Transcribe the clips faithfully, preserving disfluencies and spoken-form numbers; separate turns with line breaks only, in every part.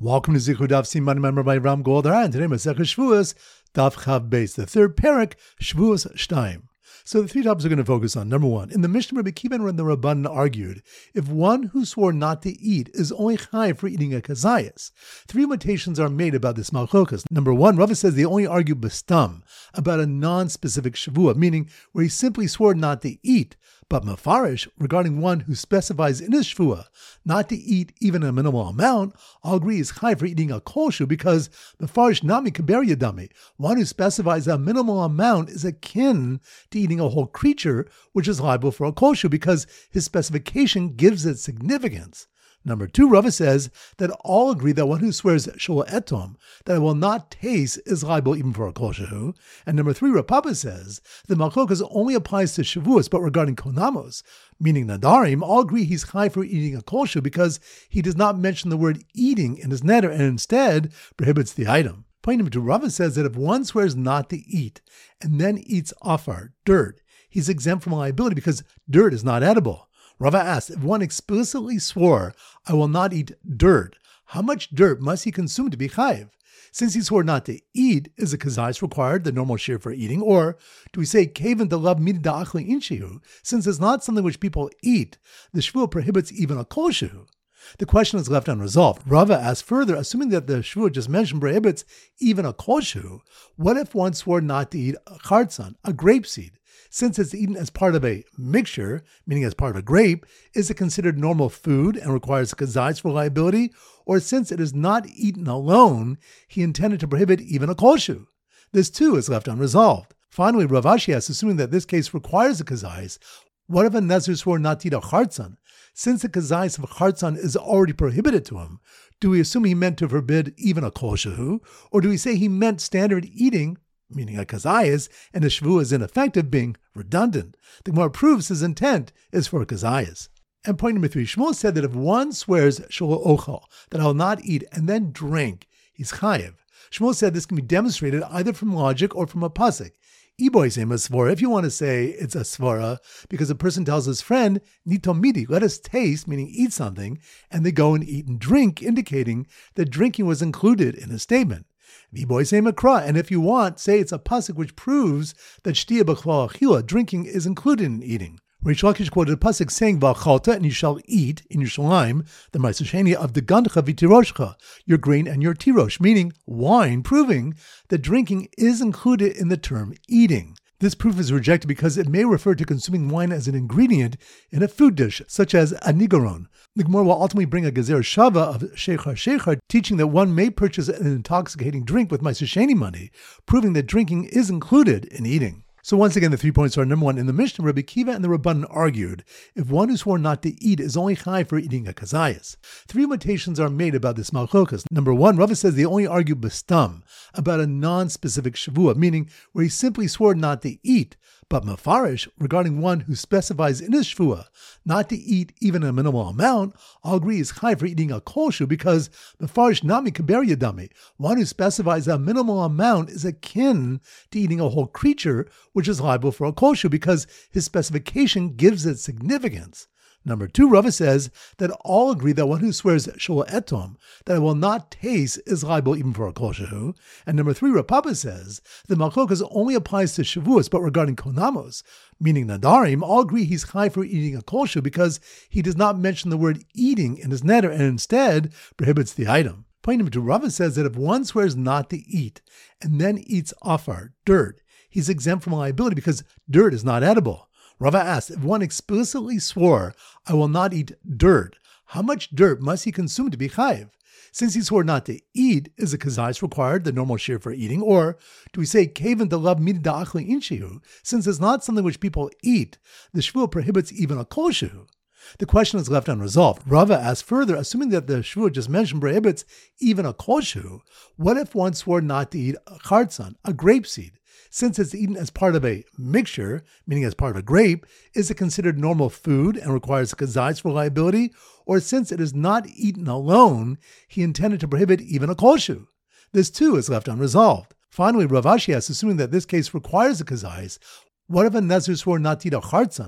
Welcome to Zichud Daf Siman member by Ram Goldar, and today Masechah Shavuos Daf Chav Beis, the third parak Shavuos Shtaim. So the three topics we're going to focus on. Number one, in the Mishnah, Rabbi Kiva and the Rabbanan argued if one who swore not to eat is only chayiv for eating a kazayas. Three limitations are made about this malchokas. Number one, Rava says they only argue bestam about a non-specific shavua, meaning where he simply swore not to eat. But mafarish, regarding one who specifies in his shvua not to eat even a minimal amount, all agree is chayiv for eating a kolshu because mafarish nami kaber yadami, one who specifies a minimal amount is akin to eating a whole creature, which is liable for a kolshu because his specification gives it significance. Number two, Rava says that all agree that one who swears shul etom, that I will not taste, is liable even for a kol shehu. And number three, Rav Papa says the malchokas only applies to shavuos, but regarding konamos, meaning nadarim, all agree he's high for eating a kol shehu because he does not mention the word eating in his neder and instead prohibits the item. Point number two, Rava says that if one swears not to eat and then eats afar, dirt, he's exempt from liability because dirt is not edible. Rava asked, if one explicitly swore, I will not eat dirt, how much dirt must he consume to be chayiv? Since he swore not to eat, is a kazayis required, the normal share for eating? Or do we say, kevan delav midah achli inshihu, since it's not something which people eat, the shvuah prohibits even a kol shehu? The question is left unresolved. Rava asked further, assuming that the shvuah just mentioned prohibits even a kol shehu, what if one swore not to eat a chartzan, a grape seed? Since it's eaten as part of a mixture, meaning as part of a grape, is it considered normal food and requires a kazayis for liability? Or since it is not eaten alone, he intended to prohibit even a kolshu? This too is left unresolved. Finally, Rav Ashi asks, assuming that this case requires a kazayis, what if a nazir swore not to eat a chartzan? Since the kazayis of a chartzan is already prohibited to him, do we assume he meant to forbid even a kolshu? Or do we say he meant standard eating, meaning a kazayas, and the shvuah is ineffective, being redundant? The Gemara proves his intent is for a kazayas. And point number three, Shmuel said that if one swears shelo ochal, that I will not eat and then drink, he's chayiv. Shmuel said this can be demonstrated either from logic or from a pasuk. Iboy same as svara. If you want to say it's a svara, because a person tells his friend, nitomidi, let us taste, meaning eat something, and they go and eat and drink, indicating that drinking was included in his statement. V'boy say makra, and if you want, say it's a pasuk which proves that shtiya b'chval achila, drinking is included in eating. Reish Lakish quoted a pasuk saying v'achalta, and you shall eat in Yerushalayim the ma'aser sheni of the gandcha v'tiroshcha, your grain and your tirosh, meaning wine, proving that drinking is included in the term eating. This proof is rejected because it may refer to consuming wine as an ingredient in a food dish, such as a nigaron. The Gemara will ultimately bring a gezer shava of sheikhar sheikhar, teaching that one may purchase an intoxicating drink with ma'aser sheni money, proving that drinking is included in eating. So once again, the three points are: number one, in the Mishnah, Rabbi Kiva and the Rabbanan argued if one who swore not to eat is only chayiv for eating a kazayas. Three limitations are made about this malchokas. Number one, Rava says they only argue bestam about a non-specific shavua, meaning where he simply swore not to eat. But mafarish, regarding one who specifies in his shvua not to eat even a minimal amount, all agree is chayiv for eating a kolshu because mafarish nami kaber yadami, one who specifies a minimal amount is akin to eating a whole creature, which is liable for a kolshu because his specification gives it significance. Number two, Rava says that all agree that one who swears shul etom, that I will not taste, is liable even for a kol shehu. And number three, Rav Papa says the malchokas only applies to shavuos, but regarding konamos, meaning nadarim, all agree he's high for eating a kol shehu because he does not mention the word eating in his neder and instead prohibits the item. Point number two, Rava says that if one swears not to eat and then eats afar, dirt, he's exempt from liability because dirt is not edible. Rava asked, if one explicitly swore, I will not eat dirt, how much dirt must he consume to be chayiv? Since he swore not to eat, is a kazayis required, the normal share for eating? Or do we say, kevan delav midah achli inshihu, since it's not something which people eat, the shvuah prohibits even a kol shehu? The question is left unresolved. Rava asked further, assuming that the shvuah just mentioned prohibits even a kol shehu, what if one swore not to eat a chartzan, a grape seed? Since it's eaten as part of a mixture, meaning as part of a grape, is it considered normal food and requires a kazayis for liability? Or since it is not eaten alone, he intended to prohibit even a kolshu? This too is left unresolved. Finally, Rav Ashi asks, assuming that this case requires a kazayis, what if a nazir swore not to eat a chartzan?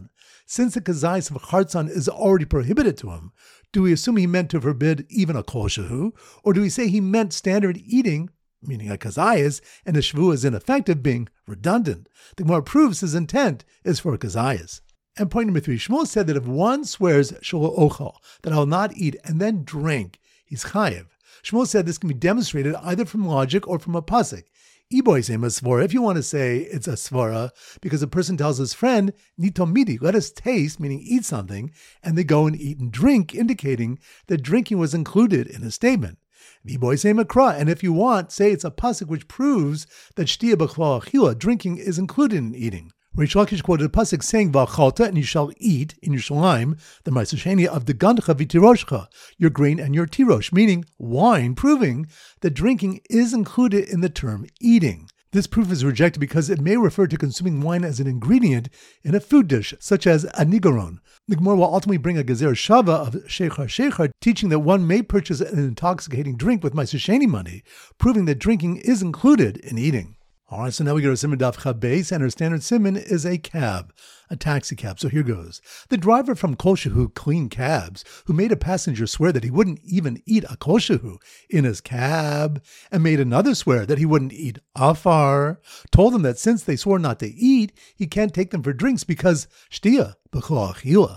since the kazayas of Chartzon is already prohibited to him, do we assume he meant to forbid even a kol shehu, or do we say he meant standard eating, meaning a kazayas, and a shvu is ineffective, being redundant? The Gemara proves his intent is for a kazayas. And point number three, Shmuel said that if one swears shelo ochal, that I will not eat and then drink, he's chayiv. Shmuel said this can be demonstrated either from logic or from a pasuk. If you want to say it's a svara, because a person tells his friend, nitomidi, let us taste, meaning eat something, and they go and eat and drink, indicating that drinking was included in his statement. And if you want, say it's a pasuk which proves that shtiya b'chol achila, drinking is included in eating. Reish Lakish quoted a pasuk saying, "V'achalta, and you shall eat in Yerushalayim the ma'aser sheni of the gandcha v'tiroshcha, your grain and your tirosh," meaning wine, proving that drinking is included in the term eating. This proof is rejected because it may refer to consuming wine as an ingredient in a food dish, such as a nigaron. The Gemara will ultimately bring a gezer shava of sheikhar sheikhar, teaching that one may purchase an intoxicating drink with ma'aser sheni money, proving that drinking is included in eating. All right, so now we go to Siman Daf Chaf Beis, and our standard Siman is a cab, a taxi cab. So here goes. The driver from Kol Shehu Clean Cabs, who made a passenger swear that he wouldn't even eat a Kol Shehu in his cab, and made another swear that he wouldn't eat afar, told them that since they swore not to eat, he can't take them for drinks because shtiya b'chol achila.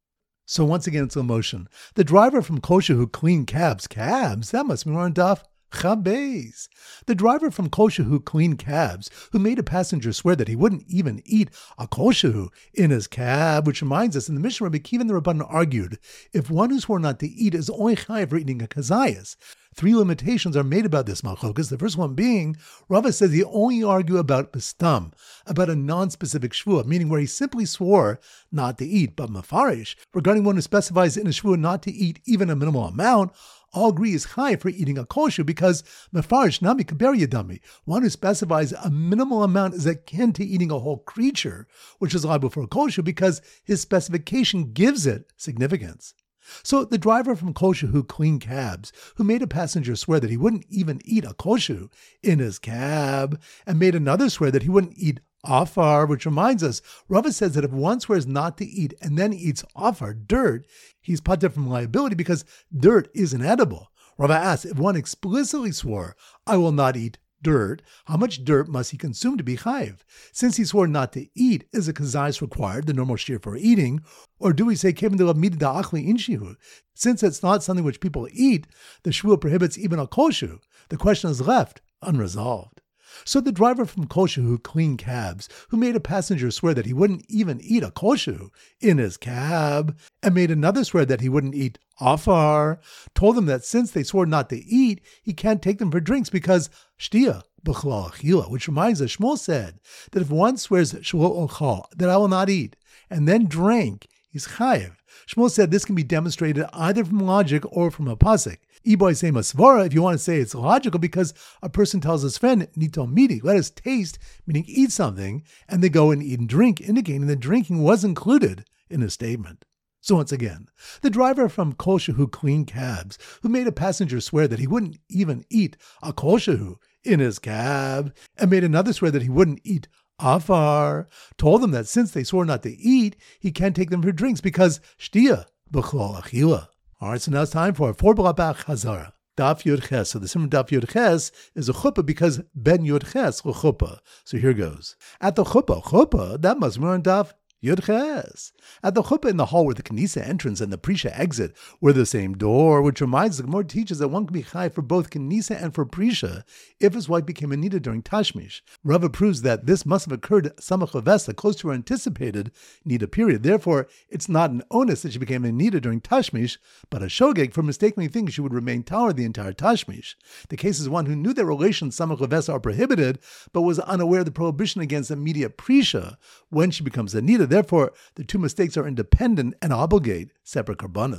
So once again, it's slow motion. The driver from Kol Shehu Clean Cabs, cabs, that must be more on Daf Chaf Beis. The driver from Kol Shehu Clean Cabs, who made a passenger swear that he wouldn't even eat a Kol Shehu in his cab, which reminds us, in the Mishnah, Rabbi Akiva and the Rabbanan argued, if one who swore not to eat is only chayiv for eating a kazayas. Three limitations are made about this malchokas. The first one being, Rava says he only argue about bestam, about a non-specific shvuah, meaning where he simply swore not to eat. But mafarish, regarding one who specifies in a shvuah not to eat even a minimal amount, all agree is high for eating a kol shehu because mefarish nami kaber yadami, one who specifies a minimal amount is akin to eating a whole creature, which is liable for a kol shehu because his specification gives it significance. So the driver from Kol Shehu Clean Cabs, who made a passenger swear that he wouldn't even eat a kol shehu in his cab, and made another swear that he wouldn't eat afar, which reminds us, Rava says that if one swears not to eat and then eats afar, dirt, he's patur from liability because dirt is inedible. Rava asks, if one explicitly swore, I will not eat dirt, how much dirt must he consume to be chayiv? Since he swore not to eat, is a kazayas required, the normal shear for eating, or do we say kevin de la mida da achli inshihu? Since it's not something which people eat, the shvuah prohibits even a kol shehu. The question is left unresolved. So the driver from Kol Shehu Clean Cabs, who made a passenger swear that he wouldn't even eat a kol shehu in his cab, and made another swear that he wouldn't eat afar, told them that since they swore not to eat, he can't take them for drinks because shtiya b'chol achila, which reminds us, Shmuel said that if one swears shelo ochal, that I will not eat, and then drank, he's chayiv. Shmuel said this can be demonstrated either from logic or from a pasuk. Iboy say masvara, if you want to say it's logical, because a person tells his friend, nito midi, let us taste, meaning eat something, and they go and eat and drink, indicating that drinking was included in his statement. So once again, the driver from Kol Shehu Clean Cabs, who made a passenger swear that he wouldn't even eat a kol shehu in his cab, and made another swear that he wouldn't eat afar, told them that since they swore not to eat, he can't take them for drinks because shtiya b'chol achila. All right, so now it's time for four blabach hazara. Daf Yud Ches. So the Siman Daf Yud Ches is a chuppah because ben Yud Ches chuppah. So here goes. At the chuppah, chuppah, that must be on Daf Yud Ches. At the chuppah in the hall where the Kanisa entrance and the Prisha exit were the same door, which reminds the Gemara teaches that one can be chai for both Kanisa and for Prisha if his wife became a nida during Tashmish. Rava proves that this must have occurred samach levesta, close to her anticipated nida period. Therefore, it's not an onus that she became a nida during Tashmish, but a shogeg for mistakenly thinking she would remain tower the entire Tashmish. The case is one who knew that relations samach levesta are prohibited, but was unaware of the prohibition against immediate Prisha when she becomes a nida. Therefore, the two mistakes are independent and obligate separate karbanas.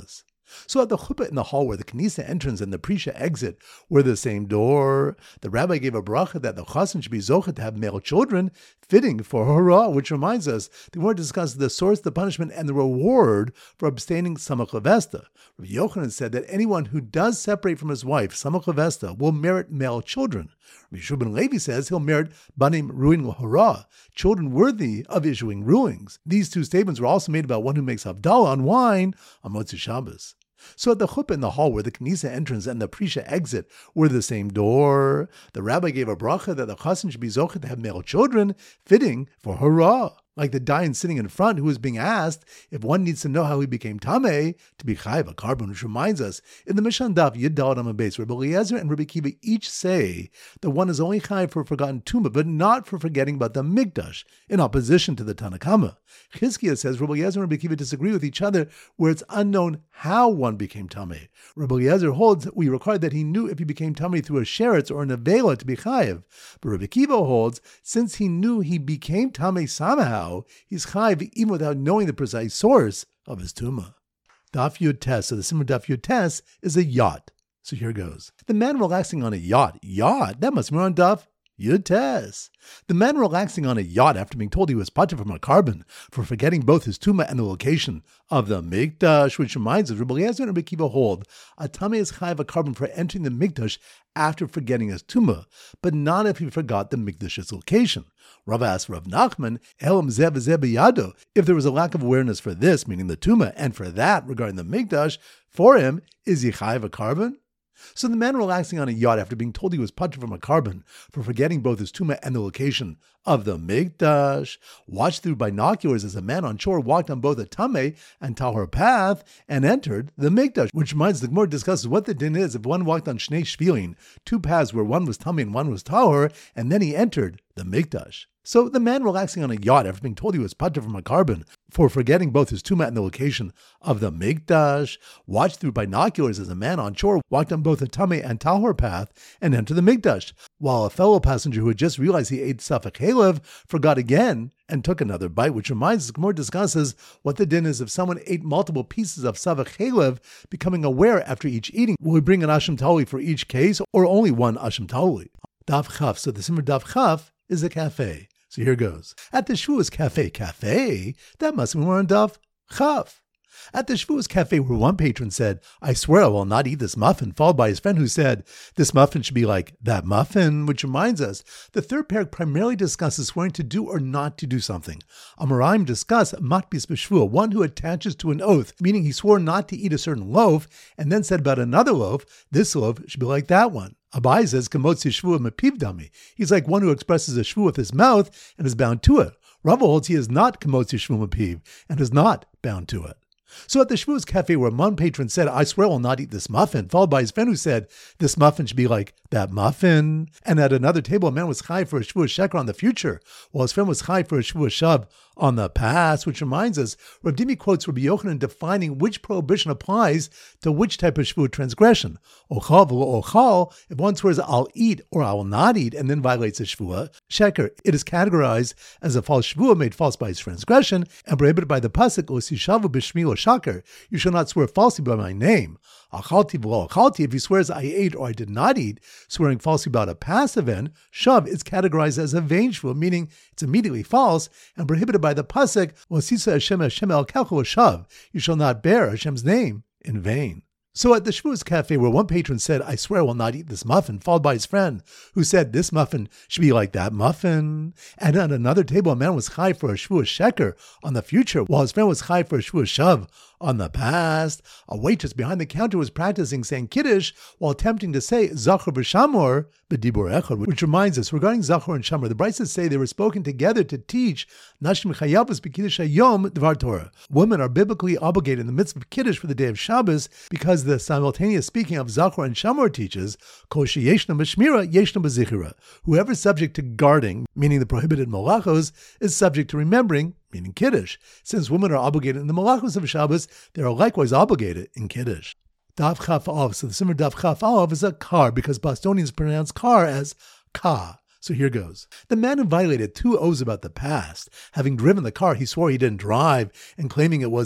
So at the chuppah in the hall where the Knesset entrance and the Prisha exit were the same door, the rabbi gave a bracha that the chassan should be zocheh to have male children, fitting for hurrah, which reminds us, the Gemara discusses the source, the punishment, and the reward for abstaining samach levesta. Rabbi Yochanan said that anyone who does separate from his wife, samach levesta, will merit male children. Rabbi Shua ben Levi says he'll merit banim ruin l'hara, children worthy of issuing rulings. These two statements were also made about one who makes havdalah on wine on Motzei Shabbos. So at the chuppah in the hall where the Knesset entrance and the Prisha exit were the same door, the rabbi gave a bracha that the chassan should be zocheh to have male children, fitting for hurrah. Like the dayan sitting in front who is being asked if one needs to know how he became tameh to be chayiv a carbon, which reminds us, in the Mishnah Daf Yud Daled Amud Beis, Rabbi Eliezer and Rabbi Kiva each say that one is only chayiv for forgotten tumah, but not for forgetting about the mikdash, in opposition to the Tanna Kama. Chizkiah says Rabbi Eliezer and Rabbi Kiva disagree with each other where it's unknown how one became tameh. Rabbi Eliezer holds that we require that he knew if he became tameh through a sheretz or an avela to be chayiv, but Rabbi Kiva holds since he knew he became tameh somehow, he's chayiv even without knowing the precise source of his tumah. Daf Yud Tes, so the Simmer Daf Yud Tes is a yacht. So here goes. The man relaxing on a yacht. Yacht? That must be on Daf Yud Tes. The man relaxing on a yacht after being told he was patur from a carbon for forgetting both his tumah and the location of the mikdash, which reminds us, Rabbi Eliezer and Rabbi Kiva hold, a tameh is chayiv a carbon for entering the mikdash after forgetting his tumah, but not if he forgot the mikdash's location. Rav asked Rav Nachman, Elam zeh v'zeh b'yado, if there was a lack of awareness for this, meaning the tumah, and for that, regarding the mikdash, for him, is he chayiv a carbon? So the man relaxing on a yacht after being told he was patur from a carbon for forgetting both his tumah and the location of the mikdash, watched through binoculars as a man on shore walked on both a tameh and tahor path and entered the mikdash, which reminds the Gemara discusses what the din is if one walked on shnei shvilin, two paths where one was tameh and one was tahor, and then he entered the mikdash. So the man relaxing on a yacht after being told he was patur from a carbon for forgetting both his tumah and the location of the mikdash, watched through binoculars as a man on shore walked on both a tameh and tahor path and entered the mikdash, while a fellow passenger who had just realized he ate safek halev forgot again and took another bite, which reminds us, Gemara discusses what the din is if someone ate multiple pieces of safek halev, becoming aware after each eating. Will we bring an asham tahuli for each case or only one asham tahuli? Daf Chaf, so the Simmer Daf Chaf is a cafe. So here goes. At the Shavuos Cafe Cafe, that must be more on Daf Chaf. At the Shavuos Cafe where one patron said, I swear I will not eat this muffin, followed by his friend who said, this muffin should be like that muffin, which reminds us, the third parak primarily discusses swearing to do or not to do something. Amoraim discuss matbis b'shvua, one who attaches to an oath, meaning he swore not to eat a certain loaf, and then said about another loaf, this loaf should be like that one. Abai says, Kamotzi shvua mepiv dami. He's like one who expresses a shvua with his mouth and is bound to it. Rava holds he is not Kamotzi shvua mepiv and is not bound to it. So at the Shavuos Cafe where one patron said, I swear I will not eat this muffin, followed by his friend who said, this muffin should be like that muffin. And at another table, a man was chai for a Shavuos sheker on the future, while his friend was chai for a Shavuos shav on the past, which reminds us, Rav Dimi quotes Rabbi Yochanan defining which prohibition applies to which type of Shavuot transgression. Ochal v'lo ochal, if one swears I'll eat or I will not eat and then violates a Shavuot sheker, it is categorized as a false Shavuot made false by his transgression and prohibited by the pasuk, Osishavu b'shmi lo shaker, you shall not swear falsely by my name. Achalti v'lo achalti, if he swears I ate or I did not eat, swearing falsely about a past event, shav is categorized as a vain Shavuot, meaning it's immediately false and prohibited by the pasuk, Wasisa Hashem Hashem el kalcho shav, you shall not bear Hashem's name in vain. So at the Shavuos Cafe where one patron said, I swear I will not eat this muffin, followed by his friend who said, this muffin should be like that muffin. And at another table, a man was chai for a Shavuos sheker on the future, while his friend was chai for a Shavuos shav on the past. A waitress behind the counter was practicing saying Kiddush while attempting to say Zachor v'Shamor b'dibur echad, which reminds us, regarding Zachor and Shamor, the Brises say they were spoken together to teach Nashim chayavos b'Kiddush hayom dvar Torah. Women are biblically obligated in the midst of Kiddush for the day of Shabbos because the simultaneous speaking of Zachor and Shamor teaches Kol sheyeshna b'shmira yeshna b'zichira. Whoever is subject to guarding, meaning the prohibited malachos, is subject to remembering, meaning Kiddush. Since women are obligated in the malachos of Shabbos, they are likewise obligated in Kiddush. Daf Chaf Aleph. So the Simmer Daf Chaf Aleph is a car because Bostonians pronounce car as ka. So here goes. The man who violated two oaths about the past, having driven the car he swore he didn't drive and claiming it was a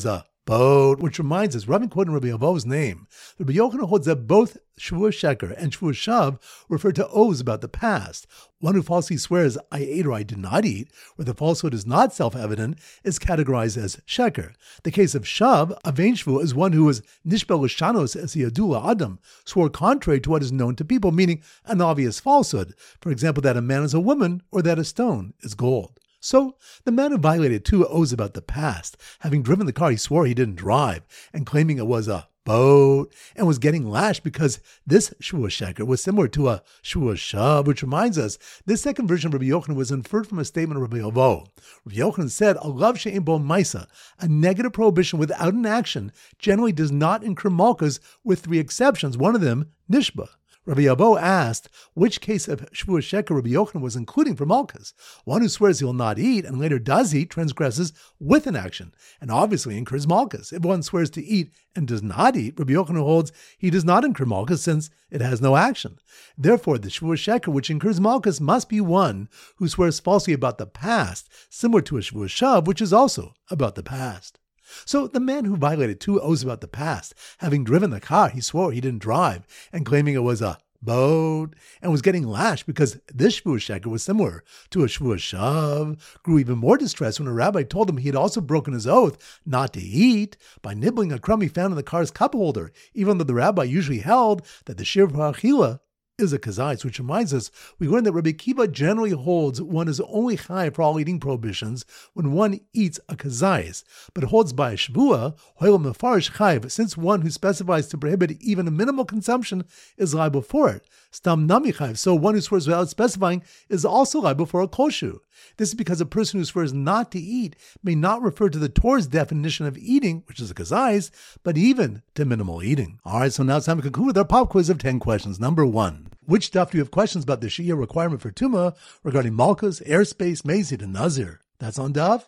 boat, which reminds us, rather than quoting Rabbi Avo's name, Rabbi Yochanan holds that both Shavuos Sheker and Shavuos Shav refer to oaths about the past. One who falsely swears, I ate or I did not eat, where the falsehood is not self-evident, is categorized as Sheker. The case of Shav, a vain Shavuot, is one who was Nishbel L'shanos es Yadula Adam, swore contrary to what is known to people, meaning an obvious falsehood. For example, that a man is a woman or that a stone is gold. So, the man who violated two oaths about the past, having driven the car he swore he didn't drive, and claiming it was a boat, and was getting lashed because this Shavuos Sheker was similar to a Shavuos Shav, which reminds us, this second version of Rabbi Yochanan was inferred from a statement of Rabbi Avo. Rabbi Yochanan said, a love she'ein bo maisa, a negative prohibition without an action, generally does not incur malchus, with three exceptions, one of them, nishba. Rabbi Abo asked which case of Shavuos Sheker Rabbi Yochanan was including for malchus. One who swears he'll not eat and later does eat transgresses with an action and obviously incurs malchus. If one swears to eat and does not eat, Rabbi Yochanan holds he does not incur malchus since it has no action. Therefore, the Shavuos Sheker which incurs malchus must be one who swears falsely about the past, similar to a Shavuos Shav, which is also about the past. So the man who violated two oaths about the past, having driven the car he swore he didn't drive, and claiming it was a boat, and was getting lashed because this Shavuos Sheker was similar to a Shavuos Shav, grew even more distressed when a rabbi told him he had also broken his oath not to eat by nibbling a crumb he found in the car's cup holder, even though the rabbi usually held that the Shir V'Achila is a kazais, which reminds us, we learned that Rabbi Kiva generally holds one is only chai for all eating prohibitions when one eats a kazais, but holds by a shvua, hoil mefarish chayv, since one who specifies to prohibit even a minimal consumption is liable for it. Stam nami chayv, so one who swears without specifying is also liable for a koshu. This is because a person who swears not to eat may not refer to the Torah's definition of eating, which is a kazais, but even to minimal eating. All right, so now it's time to conclude with our pop quiz of ten questions. Number one. Which stuff do you have questions about the Shia requirement for Tuma regarding Malchus, airspace, Mazid, and Nazir? That's on Daf?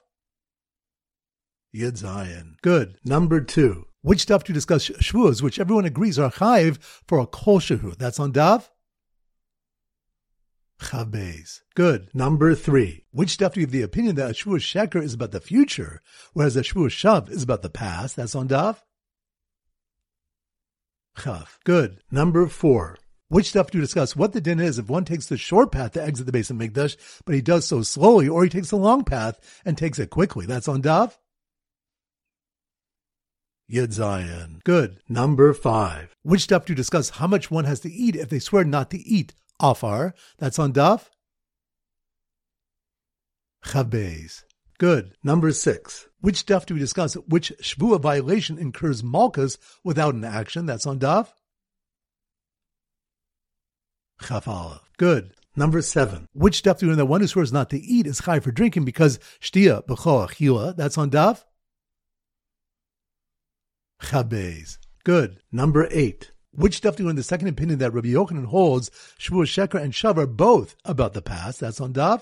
Yud Zayin. Good. Number two. Which stuff do you discuss Shvuos, which everyone agrees are chayiv for a kol shehu? That's on Daf? Chabez. Good. Number three. Which stuff do you have the opinion that a Shavuos Sheker is about the future, whereas a Shavuos Shav is about the past? That's on Daf? Chav. Good. Number four. Which stuff do you discuss what the din is if one takes the short path to exit the base of Mikdash, but he does so slowly, or he takes the long path and takes it quickly? That's on Daf? Yud Zayin. Good. Number five. Which stuff do you discuss how much one has to eat if they swear not to eat? Afar. That's on Daf? Chabez. Good. Number six. Which stuff do we discuss which Shvua violation incurs malchus without an action? That's on Daf? Chaf Aleph. Good. Number seven. Which stuff do we know that one who swears not to eat is chai for drinking because shtia b'chol achila? That's on Daf? Chabez. Good. Number eight. Which stuff do we know in the second opinion that Rabbi Yochanan holds Shavuos Sheker and Shav are both about the past? That's on Daf?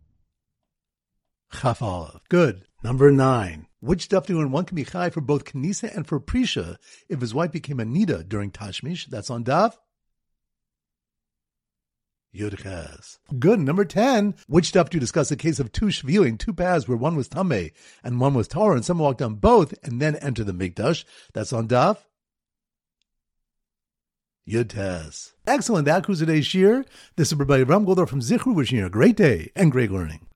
Chaf Aleph. Good. Number nine. Which stuff do we know one can be chai for both Kenisa and for Prisha if his wife became a Nida during Tashmish? That's on Daf? Yudches. Good. Number ten. Which stuff do you discuss the case of two shvilim, two paths where one was Tameh and one was Torah, and someone walked on both and then entered the Mikdash? That's on Daf? Yudches. Excellent. That concludes today's shir. This is Rabbi Ram Goldar from Zichru, wishing you a great day and great learning.